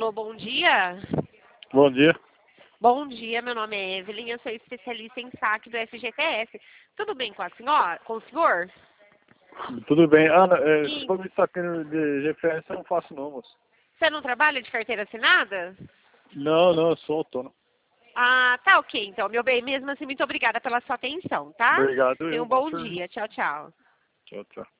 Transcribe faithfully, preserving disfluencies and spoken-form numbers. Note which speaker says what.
Speaker 1: Alô, bom dia.
Speaker 2: Bom dia.
Speaker 1: Bom dia, meu nome é Evelyn, eu sou especialista em saque do F G T S. Tudo bem com a senhora? Com o senhor?
Speaker 2: Tudo bem. Ana, é,
Speaker 1: E
Speaker 2: esse bagulho de saqueiro de G P S eu não faço não, moço.
Speaker 1: você não trabalha de carteira assinada?
Speaker 2: Não, não, eu sou autônomo.
Speaker 1: Ah, tá ok, então, meu bem, mesmo assim, muito obrigada pela sua atenção, tá?
Speaker 2: Obrigado
Speaker 1: Tenha
Speaker 2: eu,
Speaker 1: um
Speaker 2: bom
Speaker 1: bom
Speaker 2: serviço.
Speaker 1: dia. Tchau, tchau.
Speaker 2: Tchau, tchau.